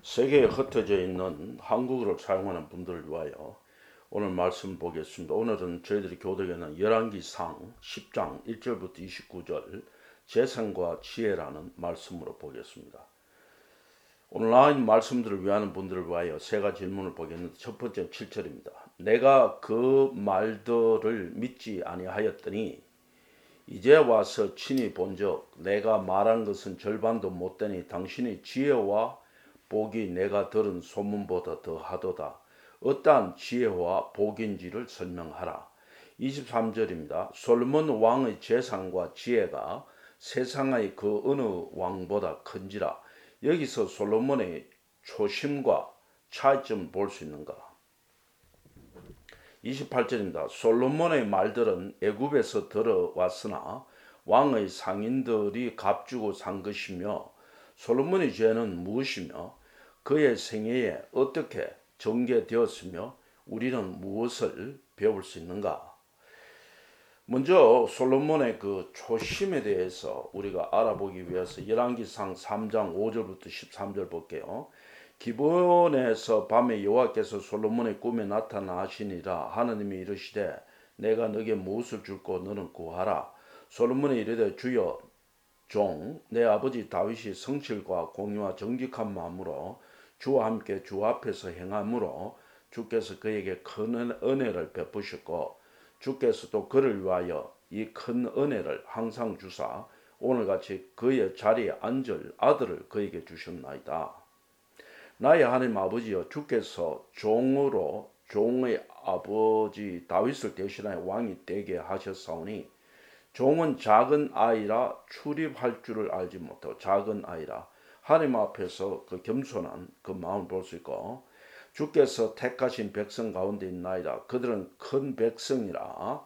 세계에 흩어져 있는 한국어를 사용하는 분들을 위하여 오늘 말씀 보겠습니다. 오늘은 저희들이 교독에는 열왕기상 10장 1절부터 29절 재성과 지혜라는 말씀으로 보겠습니다. 온라인 말씀들을 위하는 분들을 위하여 세 가지 질문을 보겠는데, 첫 번째는 7절입니다. 내가 그 말들을 믿지 아니하였더니 이제 와서 친히 본즉 내가 말한 것은 절반도 못되니 당신의 지혜와 복이 내가 들은 소문보다 더하도다. 어떠한 지혜와 복인지를 설명하라. 23절입니다. 솔로몬 왕의 재산과 지혜가 세상의 그 어느 왕보다 큰지라. 여기서 솔로몬의 초심과 차이점을 볼 수 있는가? 28절입니다. 솔로몬의 말들은 애굽에서 들어왔으나 왕의 상인들이 값주고 산 것이며, 솔로몬의 죄는 무엇이며 그의 생애에 어떻게 전개되었으며 우리는 무엇을 배울 수 있는가? 먼저 솔로몬의 그 초심에 대해서 우리가 알아보기 위해서 열왕기상 3장 5절부터 13절 볼게요. 기브온에서 밤에 여호와께서 솔로몬의 꿈에 나타나시니라. 하느님이 이르시되 내가 너에게 무엇을 줄고 너는 구하라. 솔로몬이 이르되 주여, 종 내 아버지 다윗이 성실과 공의와 정직한 마음으로 주와 함께 주 앞에서 행함으로 주께서 그에게 큰 은혜를 베푸셨고 주께서도 그를 위하여 이 큰 은혜를 항상 주사 오늘같이 그의 자리에 앉을 아들을 그에게 주셨나이다. 나의 하나님 아버지여, 주께서 종으로 종의 아버지 다윗을 대신하여 왕이 되게 하셨사오니 종은 작은 아이라 출입할 줄을 알지 못하고, 작은 아이라 하나님 앞에서 그 겸손한 그 마음을 볼 수 있고, 주께서 택하신 백성 가운데 있나이다. 그들은 큰 백성이라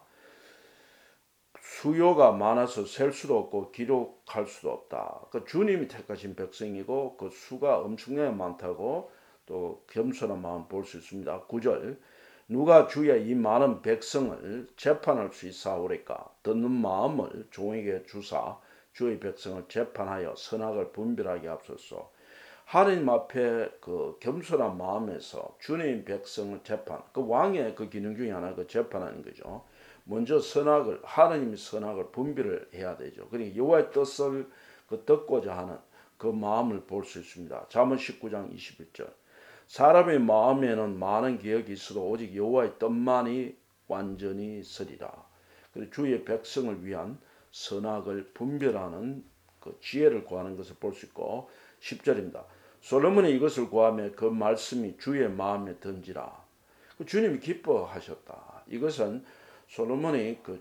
수요가 많아서 셀 수도 없고 기록할 수도 없다. 그 주님이 택하신 백성이고 그 수가 엄청나게 많다고 또 겸손한 마음 볼 수 있습니다. 9절 누가 주의 이 많은 백성을 재판할 수 있사오리까? 듣는 마음을 종에게 주사 주의 백성을 재판하여 선악을 분별하게 하옵소서. 하나님 앞에 그 겸손한 마음에서 주님 백성을 재판, 그 왕의 그 기능 중에 하나가 그 재판하는 거죠. 먼저 선악을, 하나님의 선악을 분별을 해야 되죠. 그러니까 여호와의 뜻을 그 듣고자 하는 그 마음을 볼 수 있습니다. 잠언 19장 21절 사람의 마음에는 많은 기억이 있어도 오직 여호와의 뜻만이 완전히 서리라. 그리고 주의 백성을 위한 선악을 분별하는 그 지혜를 구하는 것을 볼 수 있고, 10절입니다. 솔로몬이 이것을 구하며 그 말씀이 주의 마음에 든지라. 주님이 기뻐하셨다. 이것은 솔로몬이 그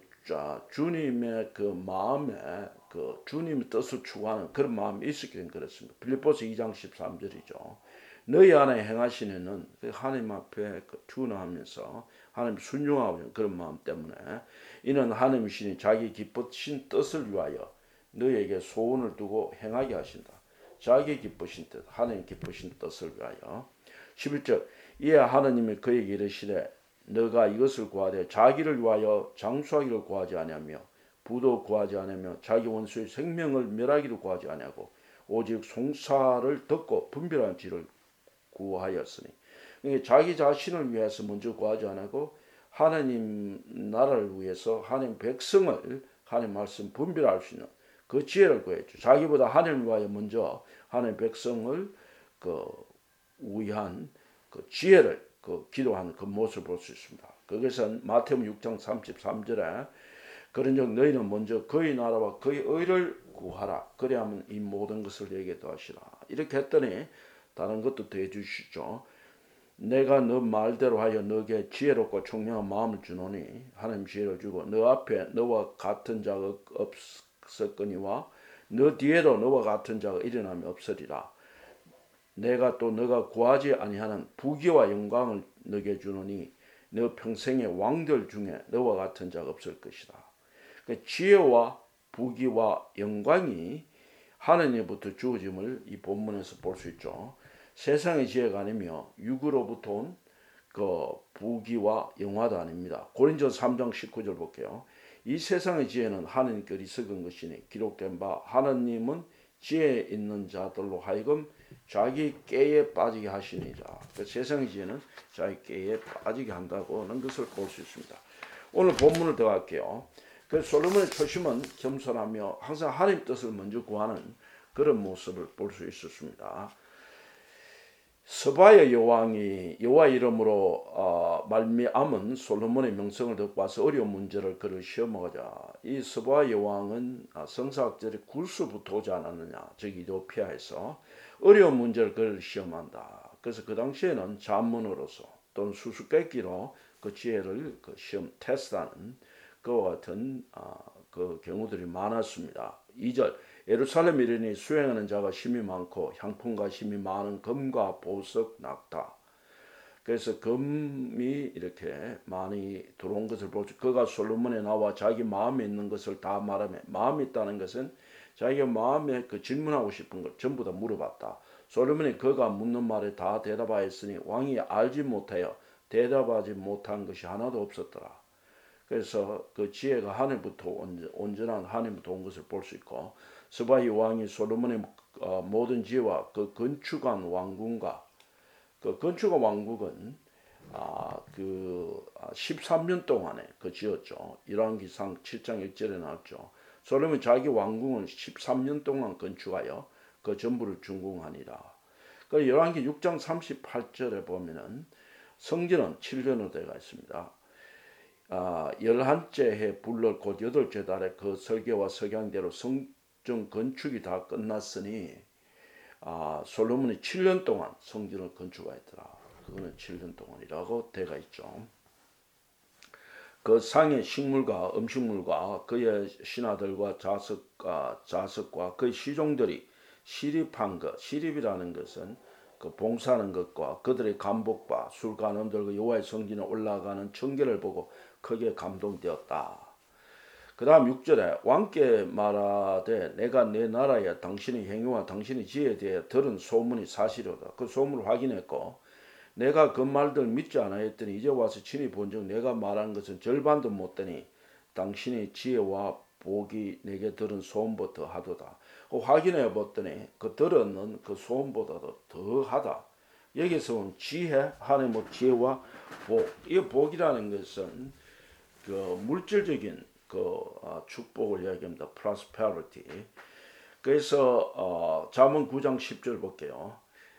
주님의 그 마음에 그 주님의 뜻을 추구하는 그런 마음이 있었기 때문에 그렇습니다. 빌립보서 2장 13절이죠. 너희 안에 행하시는 하나님 앞에 준하면서 하나님 순종하는 그런 마음 때문에 이는 하나님이시니 자기 기쁘신 뜻을 위하여 너희에게 소원을 두고 행하게 하신다. 자기 기쁘신 뜻, 하나님 기쁘신 뜻을 위하여. 11절 이에 하나님이 그에게 이르시되 너가 이것을 구하되 자기를 위하여 장수하기를 구하지 아니하며 부도 구하지 아니하며 자기 원수의 생명을 멸하기를 구하지 아니하고 오직 송사를 듣고 분별한 지를 구하였으니, 그러니까 자기 자신을 위해서 먼저 구하지 않고 하나님 나라를 위해서 하나님 백성을 하나님 말씀 분별할 수 있는 그 지혜를 구했죠. 자기보다 하나님을 위하여 먼저 하나님 백성을 그 위한 그 지혜를 그 기도하는 그 모습을 볼 수 있습니다. 그것은 마태복음 6장 33절에 그런즉 너희는 먼저 그의 나라와 그의 의를 구하라. 그래야만 이 모든 것을 너에게 더하시라. 이렇게 했더니 다른 것도 더해 주시죠. 내가 너 말대로 하여 너에게 지혜롭고 총명한 마음을 주노니, 하나님 지혜를 주고 너 앞에 너와 같은 자가 없었거니와 너 뒤에도 너와 같은 자가 일어나면 없으리라. 내가 또 너가 구하지 아니하는 부귀와 영광을 너에게 주노니 너 평생의 왕들 중에 너와 같은 자가 없을 것이다. 그러니까 지혜와 부귀와 영광이 하나님부터 주어짐을 이 본문에서 볼 수 있죠. 세상의 지혜가 아니며 육으로부터 온 그 부귀와 영화도 아닙니다. 고린도서 3장 19절 볼게요. 이 세상의 지혜는 하나님께 어리석은 것이니 기록된 바 하나님은 지혜 있는 자들로 하여금 자기 깨에 빠지게 하시니라. 그 세상의 지혜는 자기 깨에 빠지게 한다고는 것을 볼 수 있습니다. 오늘 본문을 더 할게요. 그 솔로몬의 초심은 겸손하며 항상 하나님 뜻을 먼저 구하는 그런 모습을 볼 수 있었습니다. 스바야 여왕이 여호와 이름으로 말미암은 솔로몬의 명성을 듣고 와서 어려운 문제를 그를 시험하자. 이 스바 여왕은 성사학절에 굴수부터 오지 않았느냐, 즉 이도피아에서 어려운 문제를 그를 시험한다. 그래서 그 당시에는 잠문으로서 또는 수수께끼로 그 지혜를 그 시험 테스트하는 그와 같은 그 경우들이 많았습니다. 2절 예루살렘 이르니 수행하는 자가 심이 많고 향품과 심이 많은 금과 보석 낙타. 그래서 금이 이렇게 많이 들어온 것을 보죠. 그가 솔로몬에 나와 자기 마음에 있는 것을 다 말하며, 마음이 있다는 것은 자기가 마음에 그 질문하고 싶은 걸 전부 다 물어봤다. 솔로몬이 그가 묻는 말에 다 대답하였으니 왕이 알지 못하여 대답하지 못한 것이 하나도 없었더라. 그래서 그 지혜가 하늘부터 온전한 하늘부터 온 것을 볼 수 있고, 스바이 왕이 솔로몬의 모든 지혜와 그 건축한 왕궁과 그 건축한 왕국은 13년 동안에 그 지었죠. 열왕기상 7장 1절에 나왔죠. 솔로몬이 자기 왕궁은 13년 동안 건축하여 그 전부를 준공하니라. 그 열왕기 6장 38절에 보면은 성전은 7년으로 되어 있습니다. 11째 해 불럴 곧 8째 달에 그 설계와 석양대로 성전 건축이 다 끝났으니 솔로몬이 7년 동안 성전을 건축하였더라. 그거는 7년 동안이라고 되어 있죠. 그 상의 식물과 음식물과 그의 신하들과 자석과 그의 시종들이 시립한 것, 시립이라는 것은 그 봉사하는 것과 그들의 감복과 술관원들과 여호와의 성전에 올라가는 청결을 보고 크게 감동되었다. 그 다음 6절에 왕께 말하되 내가 내 나라에 당신의 행위와 당신의 지혜에 대해 들은 소문이 사실이다. 그 소문을 확인했고 내가 그 말들 믿지 않았더니 이제 와서 친히 본즉 내가 말한 것은 절반도 못되니 당신의 지혜와 복이 내게 들은 소문보다 하도다. 확인해 봤더니 그 들었는 그 소문보다도 더하다. 여기서 온 지혜, 하나님의 지혜와 복. 이 복이라는 것은 그 물질적인 그 축복을 이야기합니다. prosperity. 그래서 잠언 9장 10절 볼게요.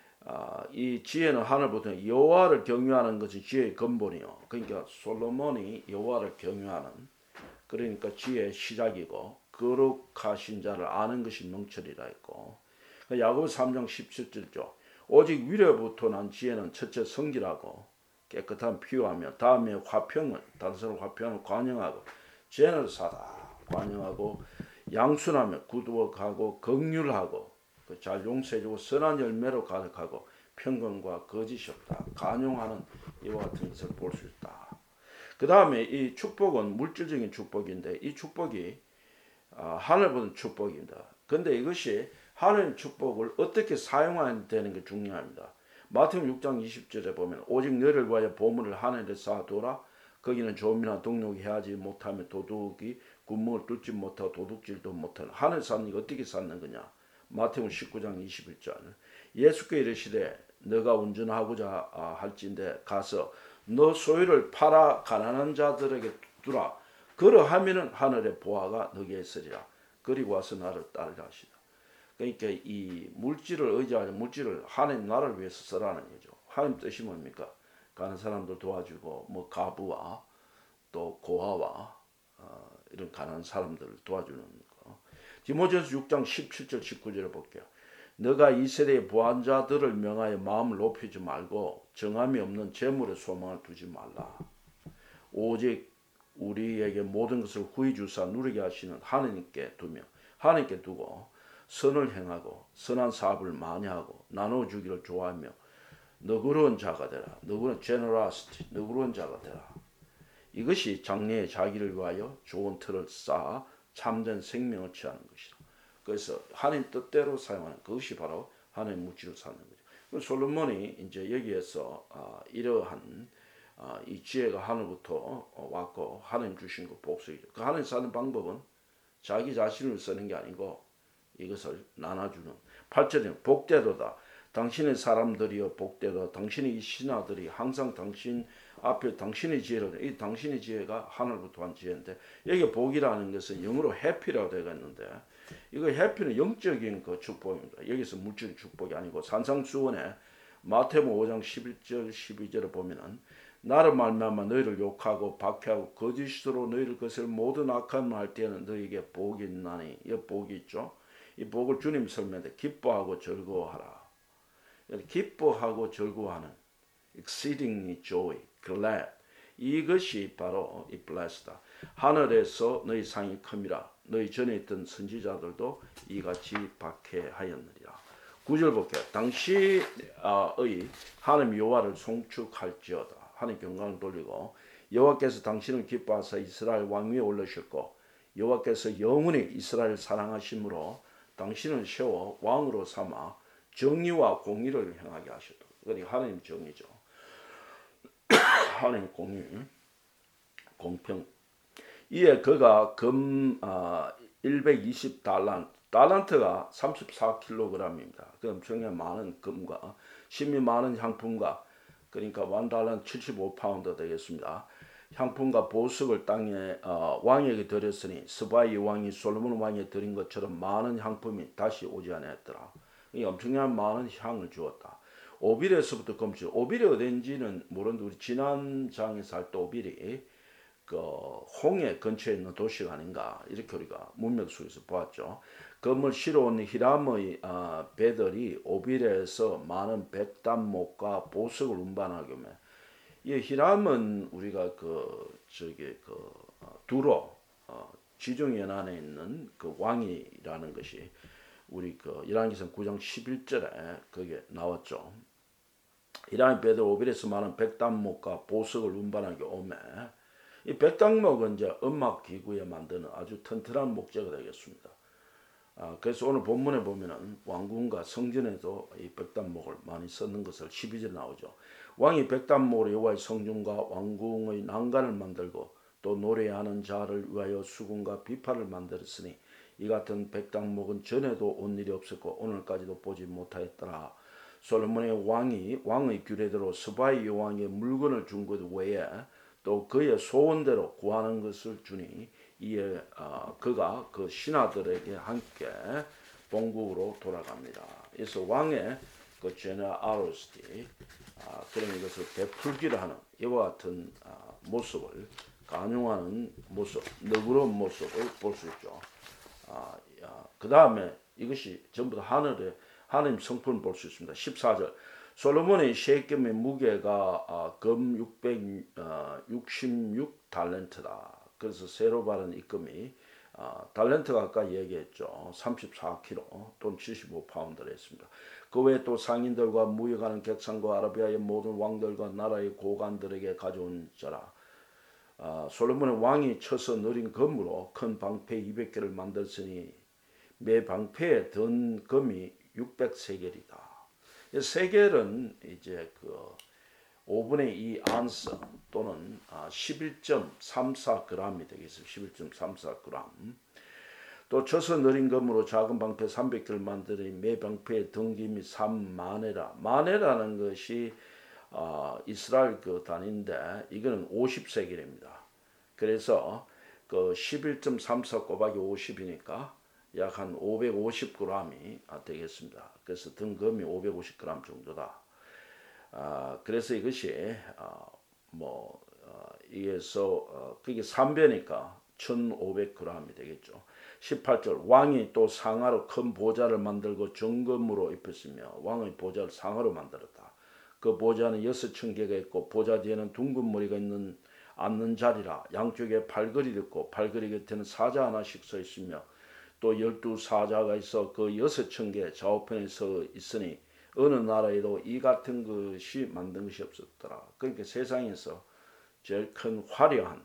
이 지혜는 하늘부터 여호와를 경외하는 것이 지혜의 근본이요. 그러니까 솔로몬이 여호와를 경외하는, 그러니까 지혜의 시작이고 거룩하신 자를 아는 것이 명철이라 했고, 야고보 3장 17절죠. 오직 위로부터 난 지혜는 첫째 성질하고 깨끗한 피요하며 다음에 화평을, 단서로 화평을 관영하고 제너스하다, 관영하고 양순하며 구두어가고 긍휼하고 잘 용서해주고 선한 열매로 가득하고 평강과 거짓이 없다. 간용하는 이와 같은 것을 볼 수 있다. 그 다음에 이 축복은 물질적인 축복인데 이 축복이 하늘보다 축복입니다. 근데 이것이 하나님 축복을 어떻게 사용해야 되는 게 중요합니다. 마태복음 6장 20절에 보면 오직 너를 위하여 보물을 하늘에 쌓아두라. 거기는 조미나 동력이 해하지 못하며 도둑이 구멍을 뚫지 못하고 도둑질도 못하는. 하늘 쌓는 게 어떻게 쌓는 거냐. 마태복음 19장 21절 예수께 이르시되 너가 운전하고자 할진대 가서 너 소유를 팔아 가난한 자들에게 두라. 그러하면은 하늘의 보화가 너게 있으리라. 그리고 와서 나를 따르라 하시다. 그러니까 이 물질을 의지하는 물질을 하나님 나라를 위해서 쓰라는 거죠. 하나님 뜻이 뭡니까? 가는 사람들 도와주고 뭐 가부와 또 고아와 이런 가난한 사람들을 도와주는 거. 디모데전서 6장 17절 19절을 볼게요. 너가 이 세대의 부한 자들을 명하여 마음을 높이지 말고 정함이 없는 재물에 소망을 두지 말라. 오직 우리에게 모든 것을 후히 주사 누리게 하시는 하느님께 두며 하느님께 두고 선을 행하고 선한 사업을 많이 하고 나눠주기를 좋아하며 너그러운 자가 되라. 너그러운 generosity, 너그러운 자가 되라. 이것이 장래에 자기를 위하여 좋은 틀을 쌓아 참된 생명을 취하는 것이다. 그래서 하나님 뜻대로 사용하는 그것이 바로 하나님 물질을 사는 거죠. 솔로몬이 이제 여기에서 이러한 이 지혜가 하늘부터 왔고 하나님 주신 그 복수이죠. 그 하나님 사는 방법은 자기 자신을 쓰는 게 아니고 이것을 나눠주는. 8절에는 복되도다. 당신의 사람들이여 복되다. 당신의 이 신하들이 항상 당신 앞에 당신의 지혜로, 이 당신의 지혜가 하늘부터 한 지혜인데, 여기 복이라는 것은 영어로 해피라고 되겠는데, 이거 해피는 영적인 그 축복입니다. 여기서 물질의 축복이 아니고, 산상수훈에 마태복음 5장 11절 12절을 보면은 나를 말미암아 너희를 욕하고 박해하고 거짓으로 너희를 것을 모든 악한 말 때에는 너희에게 복이 있나니, 이 복이 있죠. 이 복을 주님 설명해 기뻐하고 즐거워하라. 기뻐하고 즐거워하는 exceedingly joy, glad, 이것이 바로 이 blessed다. 하늘에서 너희 상이 큼이라. 너희 전에 있던 선지자들도 이같이 박해하였느니라. 9절 볼게요. 당시의 하나님 여호와를 송축할지어다. 하나님 경강을 돌리고 여호와께서 당신을 기뻐하사 이스라엘 왕 위에 올리셨고 여호와께서 영원히 이스라엘 사랑하심으로 당신을 세워 왕으로 삼아 정의와 공의를 행하게 하셨다. 그러니까 하나님 정의죠. 하나님 공의, 공평. 이에 그가 금 120달란트, 달란트가 34kg입니다. 그 엄청나게 많은 금과 심이 많은 향품과, 그러니까 1달란트 75파운드 되겠습니다. 향품과 보석을 땅에 왕에게 드렸으니 스바이 왕이 솔로몬 왕에 드린 것처럼 많은 향품이 다시 오지 않았더라. 엄청난 많은 향을 주었다. 오빌에서부터 금실. 오빌이 어딘지는 모르는데 우리 지난 장에서 할 때 오빌이 그 홍해 근처에 있는 도시가 아닌가 이렇게 우리가 문명 속에서 보았죠. 금을 실어온 히람의 배들이 오빌에서 많은 백단목과 보석을 운반하게 하며, 이 히람은 우리가 두로 지중해안에 있는 그 왕이라는 것이 우리 열왕기상 9장 11절에 그게 나왔죠. 히람의 배들 오빌에서 많은 백단목과 보석을 운반하게 오매, 이 백단목은 이제 음악 기구에 만드는 아주 튼튼한 목재가 되겠습니다. 그래서 오늘 본문에 보면은 왕궁과 성전에도 이 백단목을 많이 쓰는 것을 12절 나오죠. 왕이 백단목으로 여호와의 성전과 왕궁의 난간을 만들고 또 노래하는 자를 위하여 수금과 비파를 만들었으니 이 같은 백단목은 전에도 온 일이 없었고 오늘까지도 보지 못하였더라. 솔로몬의 왕의 규례대로 스바이 여왕의 물건을 준 것 외에 또 그의 소원대로 구하는 것을 주니 이에 그가 그 신하들에게 함께 본국으로 돌아갑니다. 그래서 왕의 그 제너러시티, 그런 것을 베풀기를 하는 이와 같은 모습을 간용하는 모습, 너그러운 모습을 볼 수 있죠. 그 다음에 이것이 전부 다 하나님 성품을 볼 수 있습니다. 14절. 솔로몬의 셰겜의 무게가 금 666달란트다. 그래서 새로 바른 이 금이 달란트가 아까 얘기했죠. 34kg 또는 75파운드를 했습니다. 그 외에 또 상인들과 무역하는 객상과 아라비아의 모든 왕들과 나라의 고관들에게 가져온 자라. 솔로몬의 왕이 쳐서 느린 금으로 큰 방패 200개를 만들었으니 매 방패에 든 금이 600세겔이다. 세겔은 이제 5분의 2 안스 또는 11.34g이 되겠습니다. 11.34g. 또 쳐서 느린 금으로 작은 방패 300개를 만드니 매 방패의 등김이 3마네라. 마네라는 것이 이스라엘 단위인데 이거는 50세겔입니다. 그래서 11.34 곱하기 50이니까 약 한 550g이 되겠습니다. 그래서 등금이 550g 정도다. 그래서 이것이 그게 3배니까 1500g이 되겠죠. 18절. 왕이 또 상하로 큰 보좌를 만들고 정금으로 입혔으며 왕의 보좌를 상하로 만들었다. 그 보좌는 6층계가 있고 보좌 뒤에는 둥근 머리가 있는 앉는 자리라. 양쪽에 팔걸이 있고 팔걸이 곁에는 사자 하나씩 서 있으며 또 12사자가 있어 그 6층계 좌우편에 서 있으니 어느 나라에도 이 같은 것이 만든 것이 없었더라. 그러니까 세상에서 제일 큰 화려한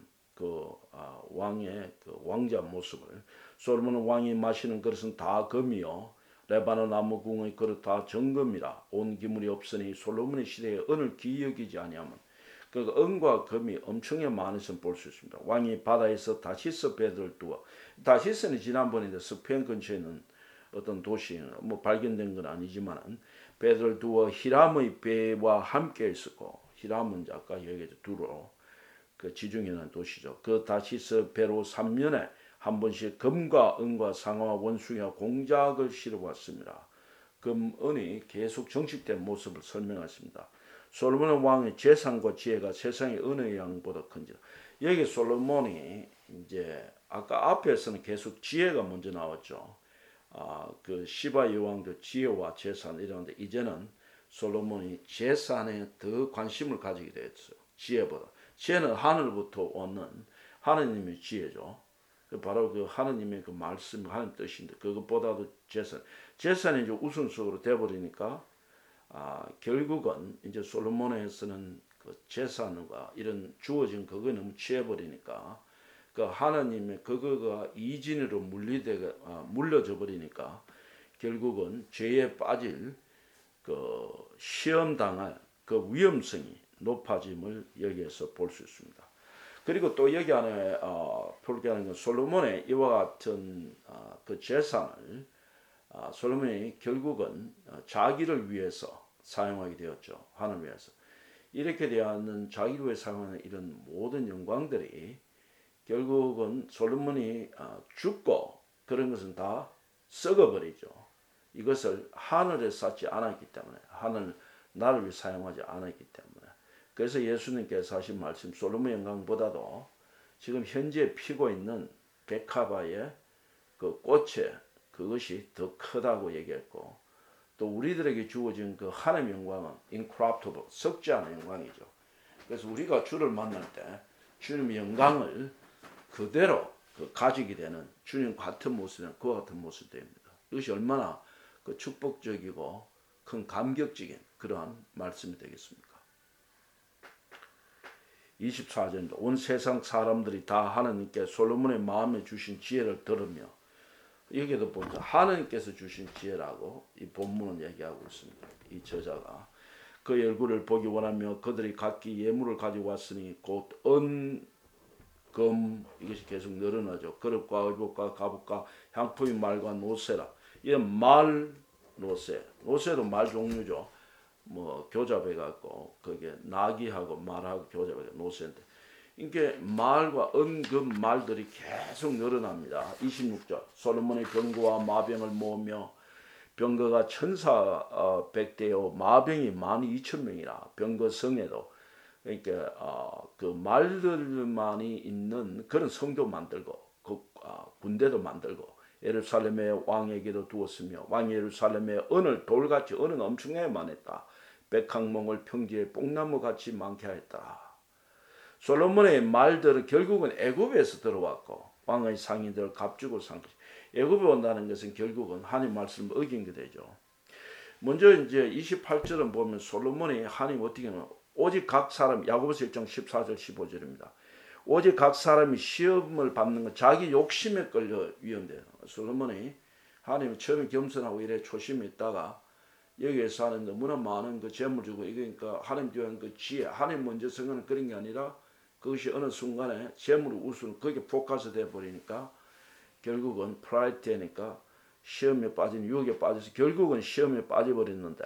왕의 왕자 모습을, 솔로몬 왕이 마시는 그릇은 다 금이요 레바논 나무 궁의 그릇 다 정금이라. 온 기물이 없으니 솔로몬의 시대에 은을 기여기지 아니하면, 그러니까 은과 금이 엄청나게 많은 볼 수 있습니다. 왕이 바다에서 다시스 배들을 두어, 다시스는 지난번에 스페인 근처에 있는 어떤 도시 발견된 건 아니지만 배를 두어 히람의 배와 함께 있었고, 히람은 아까 여기서 두로 그 지중해라는 도시죠. 그 다시스 배로 3년에 한 번씩 금과 은과 상아와 원숭이와 공작을 실어왔습니다. 금, 은이 계속 정식된 모습을 설명했습니다. 솔로몬 왕의 재산과 지혜가 세상의 은의 양보다 큰지라. 여기 솔로몬이 이제 아까 앞에서는 계속 지혜가 먼저 나왔죠. 그 시바 여왕도 지혜와 재산 이러는데 이제는 솔로몬이 재산에 더 관심을 가지게 됐어요. 지혜보다. 지혜는 하늘부터 오는 하느님의 지혜죠. 바로 그 하느님의 그 말씀, 하나님 뜻인데 그것보다도 재산이 이제 우선순위로 돼버리니까 결국은 이제 솔로몬에서는 그 재산과 이런 주어진 그거 너무 취해버리니까 그 하나님의 그거가 이진으로 물려져 버리니까 결국은 죄에 빠질 그 시험 당할 그 위험성이 높아짐을 여기에서 볼 수 있습니다. 그리고 또 여기 안에 표기하는 건 솔로몬의 이와 같은 그 재산을 솔로몬이 결국은 자기를 위해서 사용하게 되었죠. 하나님을 위해서. 이렇게 되었는 자기를 위해 사용하는 이런 모든 영광들이 결국은 솔로몬이 죽고 그런 것은 다 썩어버리죠. 이것을 하늘에 쌓지 않았기 때문에 하늘 나를 위해 사용하지 않았기 때문에 그래서 예수님께서 하신 말씀 솔로몬 영광보다도 지금 현재 피고 있는 백합화의 그 꽃에 그것이 더 크다고 얘기했고 또 우리들에게 주어진 그 하나님의 영광은 incorruptible, 썩지 않은 영광이죠. 그래서 우리가 주를 만날 때 주님의 영광을 그대로 가지게 되는 주님 같은 모습은 그와 같은 모습입니다. 이것이 얼마나 그 축복적이고 큰 감격적인 그러한 말씀이 되겠습니까? 24절입니다. 온 세상 사람들이 다 하나님께 솔로몬의 마음에 주신 지혜를 들으며 여기도 보니까 하나님께서 주신 지혜라고 이 본문은 얘기하고 있습니다. 이 저자가 그 얼굴을 보기 원하며 그들이 각기 예물을 가지고 왔으니 곧 은, 금 이것이 계속 늘어나죠. 그릇과 의복과 가복과 향품이 말과 노새라. 이런 말 노새, 노새도 말 종류죠. 뭐 교잡해 갖고 그게 나귀하고 말하고 교잡해 노새인데 이게 말과 은금 말들이 계속 늘어납니다. 26절 솔로몬의 병거와 마병을 모으며 병거가 1,400대요 마병이 12,000명이라 병거 성에도 그러니까 그 말들만이 있는 그런 성도 만들고 그 군대도 만들고 예루살렘의 왕에게도 두었으며 왕이 예루살렘에 은을 돌같이 은은 엄청나게 많았다. 백항목을 평지에 뽕나무같이 많게 하였다. 솔로몬의 말들은 결국은 애굽에서 들어왔고 왕의 상인들 값주고 산 것이 애굽에 온다는 것은 결국은 하나님 말씀을 어긴 게 되죠. 먼저 이제 28절은 보면 솔로몬이 하나님 어떻게 하면 오직 각 사람 야고보서 1장 14절 15절입니다. 오직 각 사람이 시험을 받는 건 자기 욕심에 끌려 위험돼요. 솔로몬이 하나님 처음에 겸손하고 이래 초심에 있다가 여기에서 하는 너무나 많은 그 재물 주고 이러니까 하나님 주는 그 지혜 하나님 먼저 성하는 그런 게 아니라 그것이 어느 순간에 재물을 우선 거기에 포커스 돼 버리니까 결국은 프라이드 되니까 시험에 빠진 유혹에 빠져서 결국은 시험에 빠져버렸는데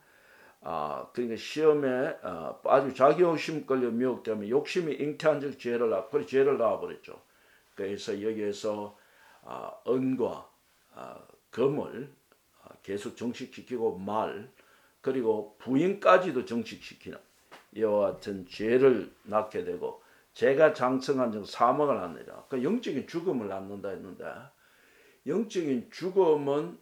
그러니까 시험에 빠지고 자기 욕심 끌려 미혹되면 욕심이 잉태한 적 죄를 낳아버렸죠. 그래서 여기에서 은과 금을 계속 정식시키고 말 그리고 부인까지도 정식시키는 이와 같은 죄를 낳게 되고 죄가 장성한 적 사망을 낳느니라. 그 영적인 죽음을 낳는다 했는데 영적인 죽음은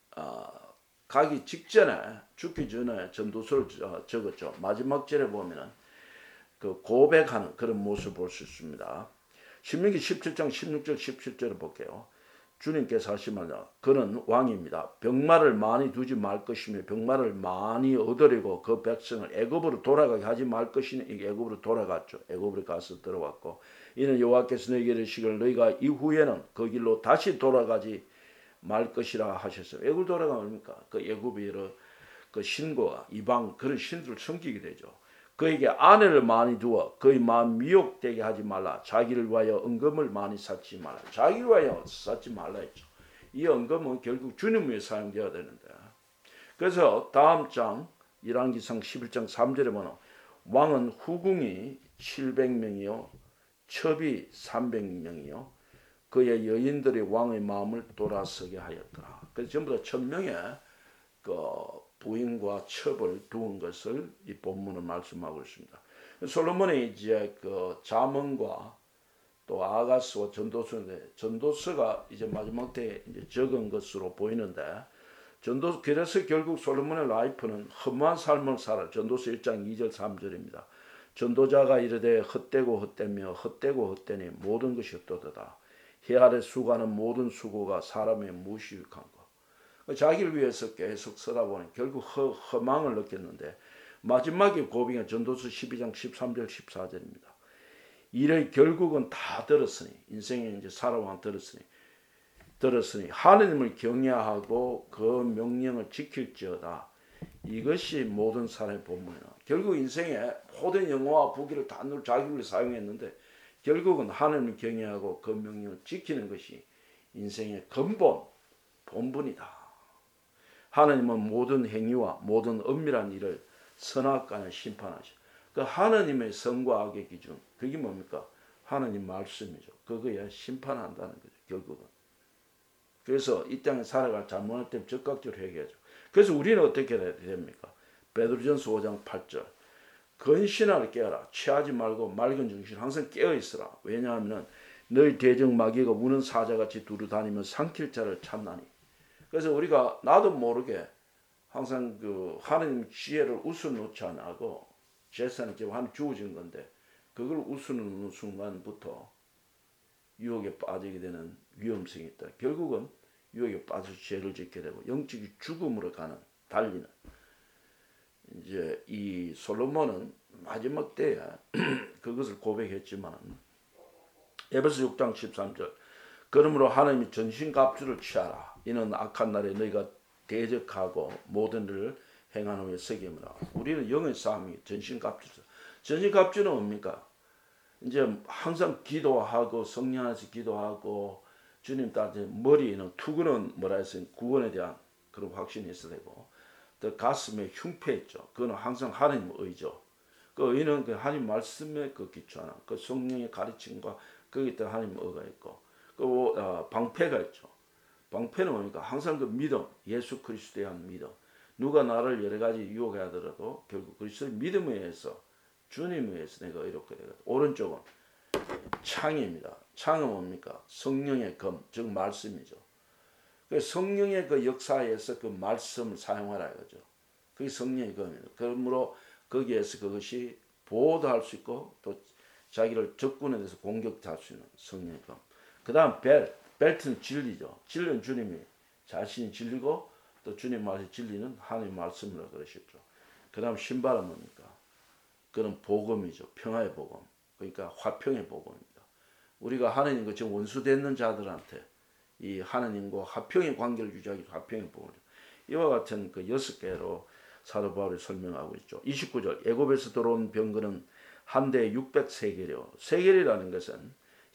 가기 직전에 죽기 전에 전도서를 적었죠. 마지막 절에 보면은 그 고백하는 그런 모습을 볼 수 있습니다. 신명기 17장 16절 17절을 볼게요. 주님께서 하신 말, 그는 왕입니다. 병마를 많이 두지 말 것이며 병마를 많이 얻으려고 그 백성을 애굽으로 돌아가게 하지 말 것이니 이게 애굽으로 돌아갔죠. 애굽으로 가서 들어왔고 이는 여호와께서 너희에게 이르시기를 너희가 이후에는 그 길로 다시 돌아가지 말 것이라 하셨어요. 애굽 돌아가면 뭡니까? 그 애굽이 그 신과 이방 그런 신들을 섬기게 되죠. 그에게 아내를 많이 두어 그의 마음 미혹되게 하지 말라. 자기를 위하여 은금을 많이 쌓지 말라. 자기를 위하여 쌓지 말라 했죠. 이 은금은 결국 주님을 위해 사용되어야 되는데 그래서 다음 장 열왕기상 11장 3절에 보면 왕은 후궁이 700명이요 첩이 300명이요 그의 여인들이 왕의 마음을 돌아서게 하였더라. 그래서 전부 다 1000명의 그 부인과 첩을 두은 것을 이 본문은 말씀하고 있습니다. 솔로몬이 이제 그 자문과 또 아가스와 전도서인데 전도서가 이제 마지막 때 이제 적은 것으로 보이는데 그래서 결국 솔로몬의 라이프는 험한 삶을 살아. 전도서 1장 2절 3절입니다. 전도자가 이르되 헛되고 헛되며 헛되고 헛되니 모든 것이 헛되도다. 해 아래 수고하는 모든 수고가 사람의 무시 유익한 것. 자기를 위해서 계속 쓰다 보니 결국 허망을 느꼈는데 마지막에 고백은 전도서 12장 13절 14절입니다. 이래 결국은 다 들었으니 인생에 이제 살아왕 들었으니 하느님을 경외하고 그 명령을 지킬지어다. 이것이 모든 사람의 본문이다. 결국 인생에 모든 영화와 부귀를 다 자기를 위해 사용했는데 결국은 하느님을 경외하고 그 명령을 지키는 것이 인생의 근본 본분이다. 하느님은 모든 행위와 모든 엄밀한 일을 선악간에 심판하셔. 그 하느님의 선과 악의 기준 그게 뭡니까? 하느님 말씀이죠. 그거야 심판한다는 거죠. 결국은. 그래서 이 땅에 살아갈 잘못할 때 적극적으로 회개하죠. 그래서 우리는 어떻게 해야 됩니까? 베드로전서 5장 8절 근신하를 깨어라. 취하지 말고 맑은 정신 항상 깨어있으라. 왜냐하면 너희 대적 마귀가 우는 사자같이 두루다니며 삼킬 자를 찾나니. 그래서 우리가 나도 모르게 항상 그 하느님 지혜를 우습놓지 않고 재산이 하나님 주어진 건데 그걸 우습는 순간부터 유혹에 빠지게 되는 위험성이 있다. 결국은 유혹에 빠져서 죄를 짓게 되고 영적인 죽음으로 가는 달리는 이제 이 솔로몬은 마지막 때에 그것을 고백했지만 에베소 6장 13절 그러므로 하나님이 전신갑주를 취하라. 이는 악한 날에 너희가 대적하고 모든 일을 행한 후에 새김이라. 우리는 영의 싸움이 전신갑주죠. 전신갑주는 뭡니까? 이제 항상 기도하고 성령 안에서 기도하고 주님 따라 머리에는 투구는 뭐라 했어요? 구원에 대한 그런 확신이 있어야 되고 또 가슴에 흉패 있죠. 그거는 항상 하나님의 의죠. 그 의는 그 하나님 말씀에 그 기초하는 그 성령의 가르침과 거기에 따라 하나님의 의가 있고 그 방패가 있죠. 방패는 뭡니까? 항상 그 믿음, 예수 그리스도에 대한 믿음. 누가 나를 여러 가지 유혹해 하더라도 결국 그리스도의 믿음에 의해서 주님에 의해서 내가 이렇게 되거든. 오른쪽은 창입니다. 창은 뭡니까? 성령의 검, 즉 말씀이죠. 그 성령의 그 역사에서 그 말씀을 사용하라 이거죠. 그게 성령의 검입니다. 그러므로 거기에서 그것이 보호도 할 수 있고 또 자기를 적군에 대해서 공격도 할 수 있는 성령의 검. 그 다음 벨트는 진리죠. 진리는 주님이 자신이 진리고 또 주님 말이 진리는 하나님 말씀이라고 그러셨죠. 그 다음 신발은 뭡니까? 그는 복음이죠. 평화의 복음. 그러니까 화평의 복음입니다. 우리가 하나님과 지금 원수되는 자들한테 이 하나님과 화평의 관계를 유지하기 위해 화평의 복음이죠. 이와 같은 그 6개로 사도 바울이 설명하고 있죠. 29절 애굽에서 들어온 병거는 한 대에 600세겔이요. 세겔이라는 것은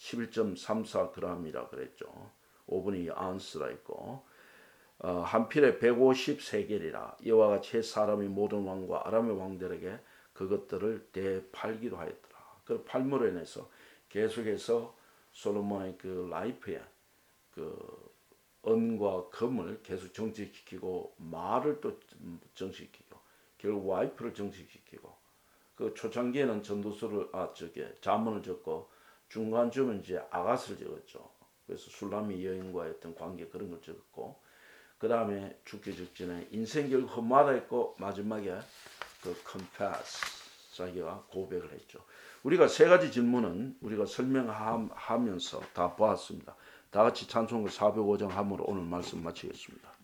11.34g이라 그랬죠. 5분의 2 아운스라 있고 한 필에 150세겔이라. 이와 같이 해 사람이 모든 왕과 아람의 왕들에게 그것들을 대팔기도 하였더라. 그 팔므로 인해서 계속해서 솔로몬의 그 라이프에 그 은과 금을 계속 정식시키고 말을 또 정식시키고 결국 와이프를 정식시키고 그 초창기에는 전도서를 자문을 적고 중간쯤은 이제 아가스를 적었죠. 그래서 술람이 여인과의 어떤 관계 그런 걸 적었고 그 다음에 죽기 직전에 인생 결국 험하다 했고 마지막에 그 confess 자기가 고백을 했죠. 우리가 세 가지 질문은 우리가 설명하면서 다 보았습니다. 다 같이 찬송가 405장 함으로 오늘 말씀 마치겠습니다.